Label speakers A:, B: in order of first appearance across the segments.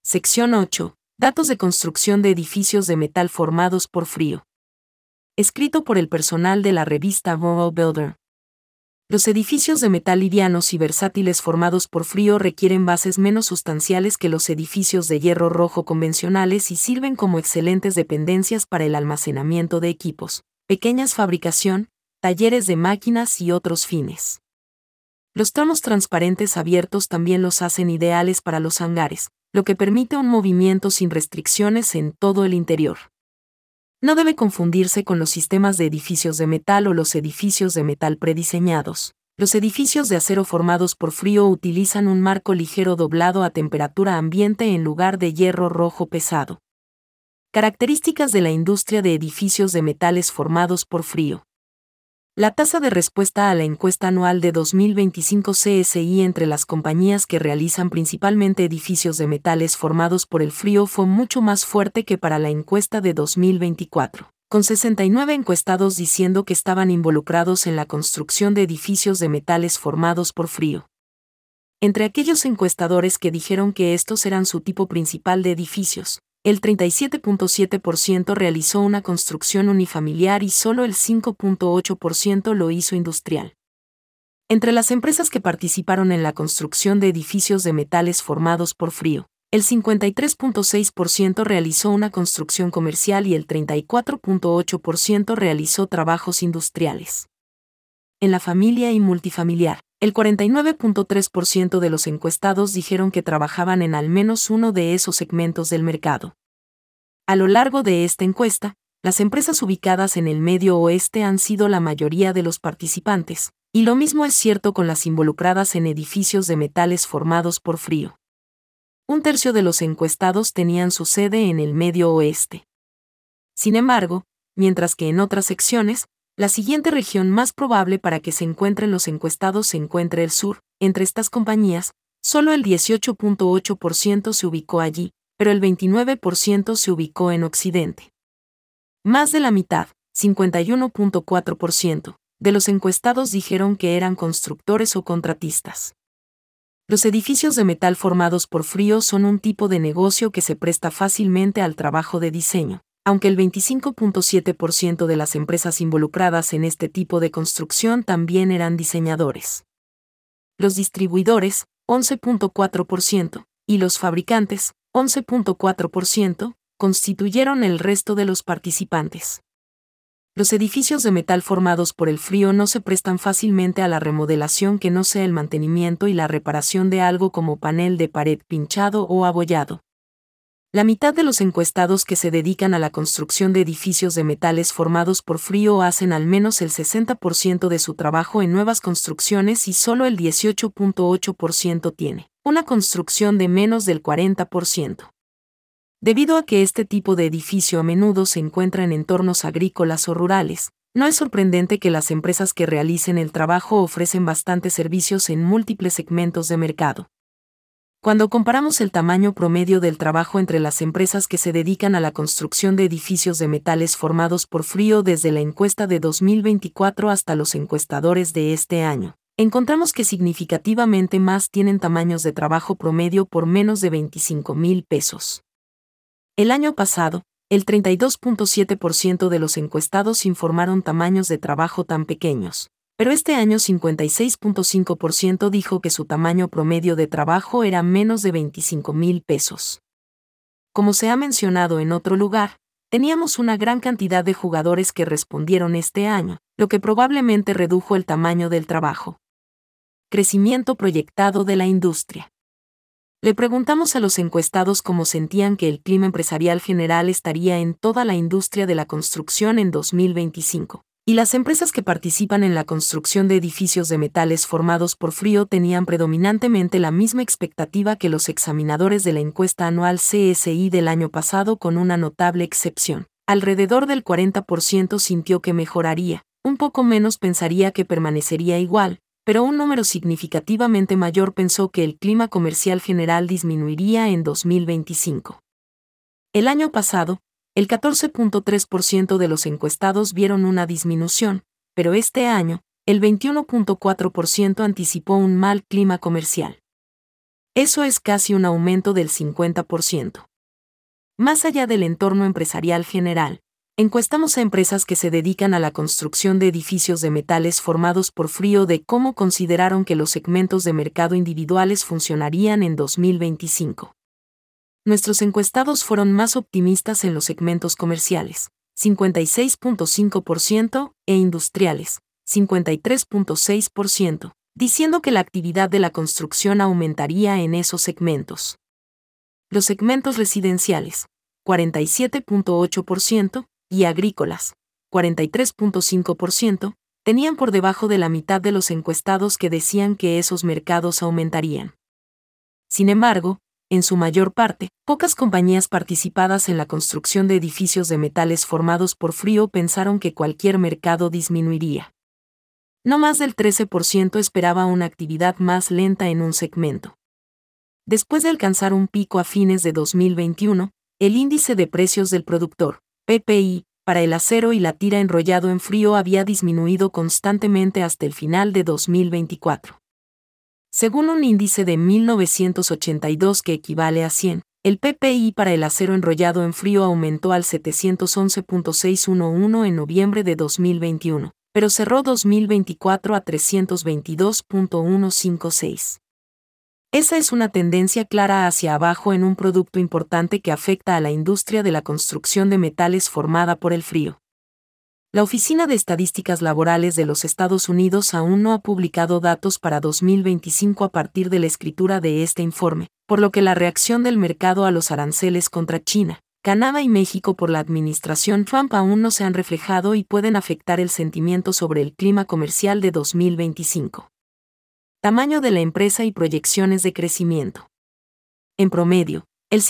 A: Sección 8. Datos de construcción de edificios de metal formados por frío. Escrito por el personal de la revista World Builder. Los edificios de metal livianos y versátiles formados por frío requieren bases menos sustanciales que los edificios de hierro rojo convencionales y sirven como excelentes dependencias para el almacenamiento de equipos, pequeñas fabricación, talleres de máquinas y otros fines. Los tonos transparentes abiertos también los hacen ideales para los hangares, lo que permite un movimiento sin restricciones en todo el interior. No debe confundirse con los sistemas de edificios de metal o los edificios de metal prediseñados. Los edificios de acero formados por frío utilizan un marco ligero doblado a temperatura ambiente en lugar de hierro rojo pesado. Características de la industria de edificios de metales formados por frío. La tasa de respuesta a la encuesta anual de 2025 CSI entre las compañías que realizan principalmente edificios de metales formados por el frío fue mucho más fuerte que para la encuesta de 2024, con 69 encuestados diciendo que estaban involucrados en la construcción de edificios de metales formados por frío. Entre aquellos encuestadores que dijeron que estos eran su tipo principal de edificios, el 37.7% realizó una construcción unifamiliar y solo el 5.8% lo hizo industrial. Entre las empresas que participaron en la construcción de edificios de metales formados por frío, el 53.6% realizó una construcción comercial y el 34.8% realizó trabajos industriales. En la familia y multifamiliar, el 49.3% de los encuestados dijeron que trabajaban en al menos uno de esos segmentos del mercado. A lo largo de esta encuesta, las empresas ubicadas en el Medio Oeste han sido la mayoría de los participantes, y lo mismo es cierto con las involucradas en edificios de metales formados por frío. Un tercio de los encuestados tenían su sede en el Medio Oeste. Sin embargo, mientras que en otras secciones, la siguiente región más probable para que se encuentren los encuestados se encuentra el sur. Entre estas compañías, solo el 18.8% se ubicó allí, pero el 29% se ubicó en Occidente. Más de la mitad, 51.4%, de los encuestados dijeron que eran constructores o contratistas. Los edificios de metal formados por frío son un tipo de negocio que se presta fácilmente al trabajo de diseño, aunque el 25.7% de las empresas involucradas en este tipo de construcción también eran diseñadores. Los distribuidores, 11.4%, y los fabricantes, 11.4%, constituyeron el resto de los participantes. Los edificios de metal formados por el frío no se prestan fácilmente a la remodelación que no sea el mantenimiento y la reparación de algo como panel de pared pinchado o abollado. La mitad de los encuestados que se dedican a la construcción de edificios de metales formados por frío hacen al menos el 60% de su trabajo en nuevas construcciones y solo el 18.8% tiene una construcción de menos del 40%. Debido a que este tipo de edificio a menudo se encuentra en entornos agrícolas o rurales, no es sorprendente que las empresas que realicen el trabajo ofrecen bastantes servicios en múltiples segmentos de mercado. Cuando comparamos el tamaño promedio del trabajo entre las empresas que se dedican a la construcción de edificios de metales formados por frío desde la encuesta de 2024 hasta los encuestadores de este año, encontramos que significativamente más tienen tamaños de trabajo promedio por menos de 25,000 pesos. El año pasado, el 32.7% de los encuestados informaron tamaños de trabajo tan pequeños. Pero este año 56.5% dijo que su tamaño promedio de trabajo era menos de 25,000 pesos. Como se ha mencionado en otro lugar, teníamos una gran cantidad de jugadores que respondieron este año, lo que probablemente redujo el tamaño del trabajo. Crecimiento proyectado de la industria. Le preguntamos a los encuestados cómo sentían que el clima empresarial general estaría en toda la industria de la construcción en 2025. Y las empresas que participan en la construcción de edificios de metales formados por frío tenían predominantemente la misma expectativa que los examinadores de la encuesta anual CSI del año pasado, con una notable excepción. Alrededor del 40% sintió que mejoraría, un poco menos pensaría que permanecería igual, pero un número significativamente mayor pensó que el clima comercial general disminuiría en 2025. El año pasado, el 14.3% de los encuestados vieron una disminución, pero este año, el 21.4% anticipó un mal clima comercial. Eso es casi un aumento del 50%. Más allá del entorno empresarial general, encuestamos a empresas que se dedican a la construcción de edificios de metales formados por frío de cómo consideraron que los segmentos de mercado individuales funcionarían en 2025. Nuestros encuestados fueron más optimistas en los segmentos comerciales, 56.5%, e industriales, 53.6%, diciendo que la actividad de la construcción aumentaría en esos segmentos. Los segmentos residenciales, 47.8%, y agrícolas, 43.5%, tenían por debajo de la mitad de los encuestados que decían que esos mercados aumentarían. Sin embargo, en su mayor parte, pocas compañías participadas en la construcción de edificios de metales formados por frío pensaron que cualquier mercado disminuiría. No más del 13% esperaba una actividad más lenta en un segmento. Después de alcanzar un pico a fines de 2021, el índice de precios del productor, PPI, para el acero y la tira enrollado en frío había disminuido constantemente hasta el final de 2024. Según un índice de 1982 que equivale a 100, el PPI para el acero enrollado en frío aumentó al 711.611 en noviembre de 2021, pero cerró 2024 a 322.156. Esa es una tendencia clara hacia abajo en un producto importante que afecta a la industria de la construcción de metales formada por el frío. La Oficina de Estadísticas Laborales de los Estados Unidos aún no ha publicado datos para 2025 a partir de la escritura de este informe, por lo que la reacción del mercado a los aranceles contra China, Canadá y México por la administración Trump aún no se han reflejado y pueden afectar el sentimiento sobre el clima comercial de 2025. Tamaño de la empresa y proyecciones de crecimiento. En promedio, el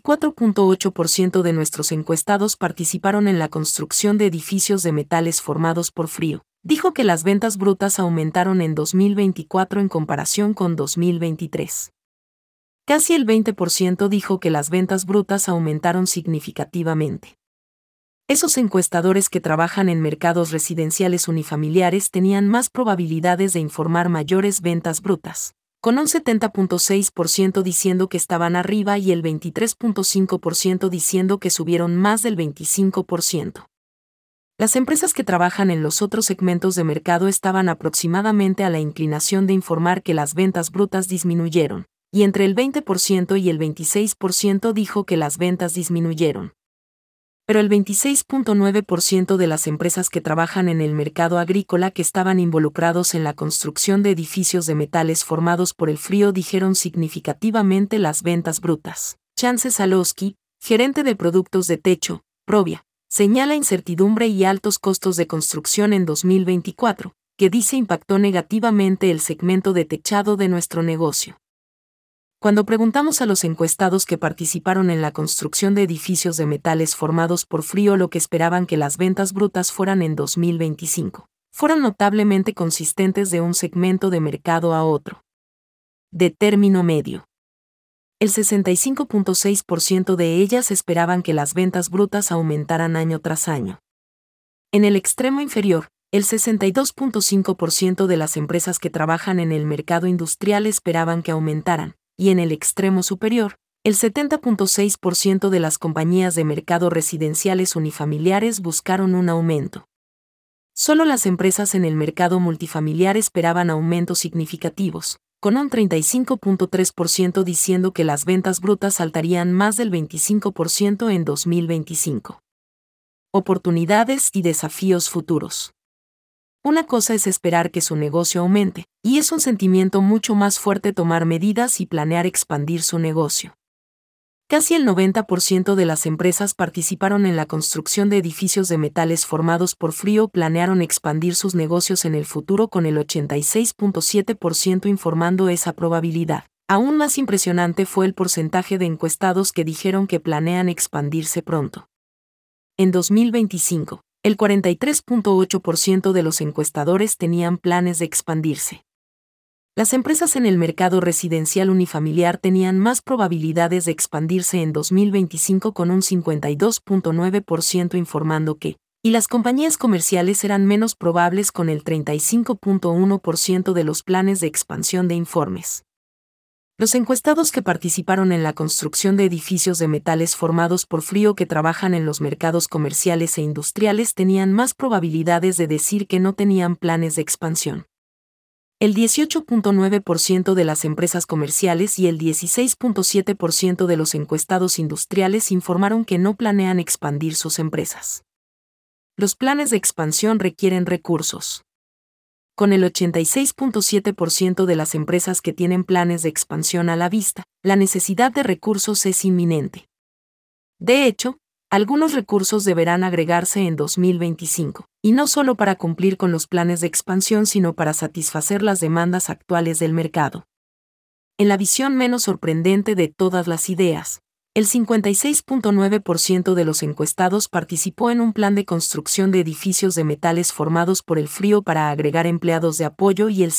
A: 54.8% de nuestros encuestados participaron en la construcción de edificios de metales formados por frío. Dijo que las ventas brutas aumentaron en 2024 en comparación con 2023. Casi el 20% dijo que las ventas brutas aumentaron significativamente. Esos encuestadores que trabajan en mercados residenciales unifamiliares tenían más probabilidades de informar mayores ventas brutas, con un 70.6% diciendo que estaban arriba y el 23.5% diciendo que subieron más del 25%. Las empresas que trabajan en los otros segmentos de mercado estaban aproximadamente a la inclinación de informar que las ventas brutas disminuyeron, y entre el 20% y el 26% dijo que las ventas disminuyeron. Pero el 26.9% de las empresas que trabajan en el mercado agrícola que estaban involucrados en la construcción de edificios de metales formados por el frío dijeron significativamente las ventas brutas. Chance Salosky, gerente de productos de techo, Provia, señala incertidumbre y altos costos de construcción en 2024, que dice impactó negativamente el segmento de techado de nuestro negocio. Cuando preguntamos a los encuestados que participaron en la construcción de edificios de metales formados por frío lo que esperaban que las ventas brutas fueran en 2025, fueron notablemente consistentes de un segmento de mercado a otro. De término medio. El 65.6% de ellas esperaban que las ventas brutas aumentaran año tras año. En el extremo inferior, el 62.5% de las empresas que trabajan en el mercado industrial esperaban que aumentaran, y en el extremo superior, el 70.6% de las compañías de mercado residenciales unifamiliares buscaron un aumento. Solo las empresas en el mercado multifamiliar esperaban aumentos significativos, con un 35.3% diciendo que las ventas brutas saltarían más del 25% en 2025. Oportunidades y desafíos futuros. Una cosa es esperar que su negocio aumente, y es un sentimiento mucho más fuerte tomar medidas y planear expandir su negocio. Casi el 90% de las empresas participaron en la construcción de edificios de metales formados por frío planearon expandir sus negocios en el futuro con el 86.7% informando esa probabilidad. Aún más impresionante fue el porcentaje de encuestados que dijeron que planean expandirse pronto. En 2025, el 43.8% de los encuestadores tenían planes de expandirse. Las empresas en el mercado residencial unifamiliar tenían más probabilidades de expandirse en 2025 con un 52.9% informando que, y las compañías comerciales eran menos probables con el 35.1% de los planes de expansión de informes. Los encuestados que participaron en la construcción de edificios de metales formados por frío que trabajan en los mercados comerciales e industriales tenían más probabilidades de decir que no tenían planes de expansión. El 18.9% de las empresas comerciales y el 16.7% de los encuestados industriales informaron que no planean expandir sus empresas. Los planes de expansión requieren recursos. Con el 86.7% de las empresas que tienen planes de expansión a la vista, la necesidad de recursos es inminente. De hecho, algunos recursos deberán agregarse en 2025, y no solo para cumplir con los planes de expansión, sino para satisfacer las demandas actuales del mercado. En la visión menos sorprendente de todas las ideas, el 56.9% de los encuestados participó en un plan de construcción de edificios de metales formados por el frío para agregar empleados de apoyo y el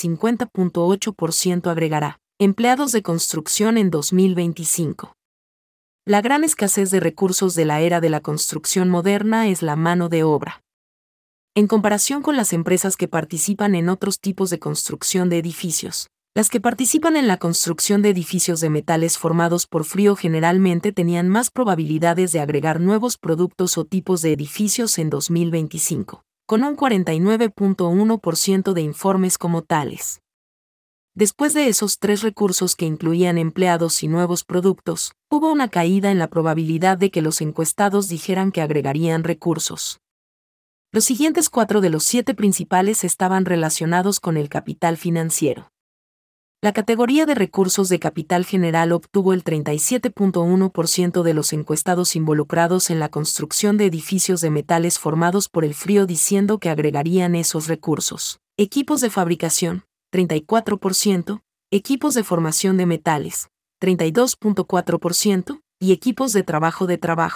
A: 50.8% agregará empleados de construcción en 2025. La gran escasez de recursos de la era de la construcción moderna es la mano de obra. En comparación con las empresas que participan en otros tipos de construcción de edificios, las que participan en la construcción de edificios de metales formados por frío generalmente tenían más probabilidades de agregar nuevos productos o tipos de edificios en 2025, con un 49.1% de informes como tales. Después de esos tres recursos que incluían empleados y nuevos productos, hubo una caída en la probabilidad de que los encuestados dijeran que agregarían recursos. Los siguientes 4 de los 7 principales estaban relacionados con el capital financiero. La categoría de recursos de capital general obtuvo el 37.1% de los encuestados involucrados en la construcción de edificios de metales formados por el frío diciendo que agregarían esos recursos. Equipos de fabricación, 34%, equipos de formación de metales, 32.4%, y equipos de trabajo,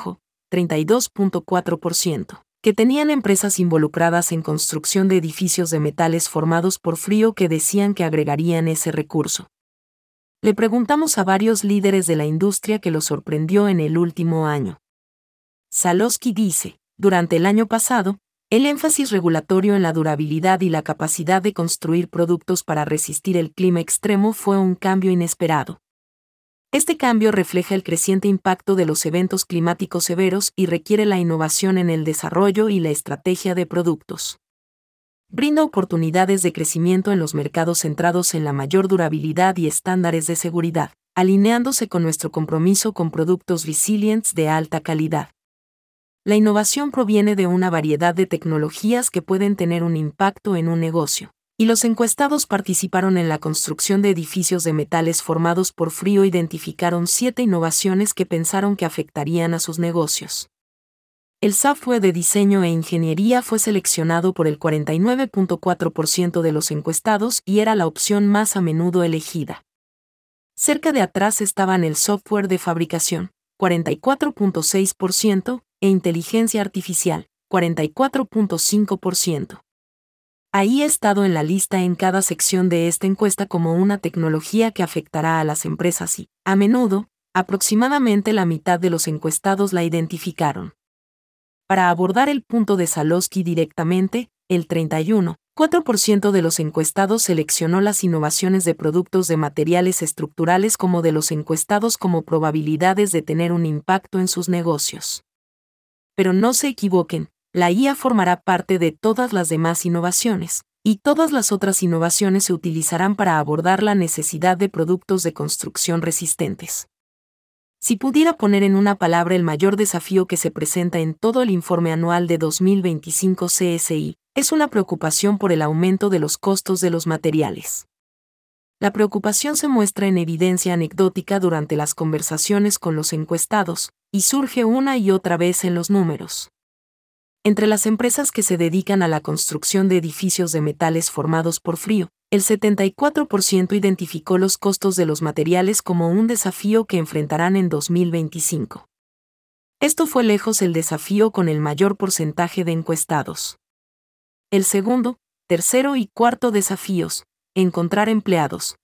A: 32.4%. Que tenían empresas involucradas en construcción de edificios de metales formados por frío que decían que agregarían ese recurso. Le preguntamos a varios líderes de la industria que lo sorprendió en el último año. Zalosky dice, durante el año pasado, el énfasis regulatorio en la durabilidad y la capacidad de construir productos para resistir el clima extremo fue un cambio inesperado. Este cambio refleja el creciente impacto de los eventos climáticos severos y requiere la innovación en el desarrollo y la estrategia de productos. Brinda oportunidades de crecimiento en los mercados centrados en la mayor durabilidad y estándares de seguridad, alineándose con nuestro compromiso con productos resilientes de alta calidad. La innovación proviene de una variedad de tecnologías que pueden tener un impacto en un negocio. Y los encuestados participaron en la construcción de edificios de metales formados por frío. Identificaron 7 innovaciones que pensaron que afectarían a sus negocios. El software de diseño e ingeniería fue seleccionado por el 49.4% de los encuestados y era la opción más a menudo elegida. Cerca de atrás estaban el software de fabricación, 44.6%, e inteligencia artificial, 44.5%. Ahí he estado en la lista en cada sección de esta encuesta como una tecnología que afectará a las empresas y, a menudo, aproximadamente la mitad de los encuestados la identificaron. Para abordar el punto de Zalosky directamente, el 31.4% de los encuestados seleccionó las innovaciones de productos de materiales estructurales como de los encuestados como probabilidades de tener un impacto en sus negocios. Pero no se equivoquen. La IA formará parte de todas las demás innovaciones, y todas las otras innovaciones se utilizarán para abordar la necesidad de productos de construcción resistentes. Si pudiera poner en una palabra el mayor desafío que se presenta en todo el informe anual de 2025 CSI, es una preocupación por el aumento de los costos de los materiales. La preocupación se muestra en evidencia anecdótica durante las conversaciones con los encuestados, y surge una y otra vez en los números. Entre las empresas que se dedican a la construcción de edificios de metales formados por frío, el 74% identificó los costos de los materiales como un desafío que enfrentarán en 2025. Esto fue lejos el desafío con el mayor porcentaje de encuestados. El segundo, tercero y cuarto desafíos, encontrar empleados,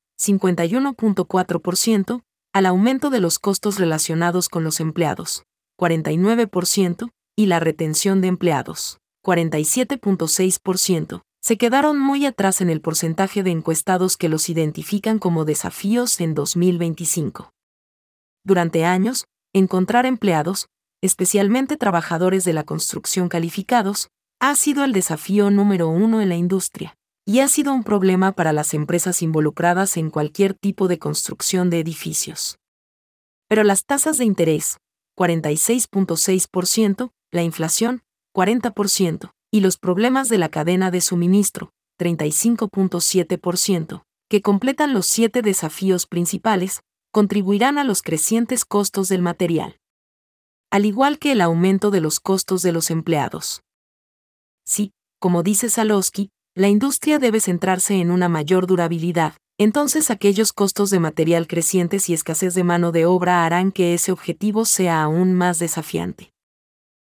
A: 51.4%, al aumento de los costos relacionados con los empleados, 49%, y la retención de empleados, 47.6%, se quedaron muy atrás en el porcentaje de encuestados que los identifican como desafíos en 2025. Durante años, encontrar empleados, especialmente trabajadores de la construcción calificados, ha sido el desafío número uno en la industria, y ha sido un problema para las empresas involucradas en cualquier tipo de construcción de edificios. Pero las tasas de interés, 46.6%, la inflación, 40%, y los problemas de la cadena de suministro, 35.7%, que completan los 7 desafíos principales, contribuirán a los crecientes costos del material. Al igual que el aumento de los costos de los empleados. Sí, como dice Zalosky, la industria debe centrarse en una mayor durabilidad, entonces aquellos costos de material crecientes y escasez de mano de obra harán que ese objetivo sea aún más desafiante.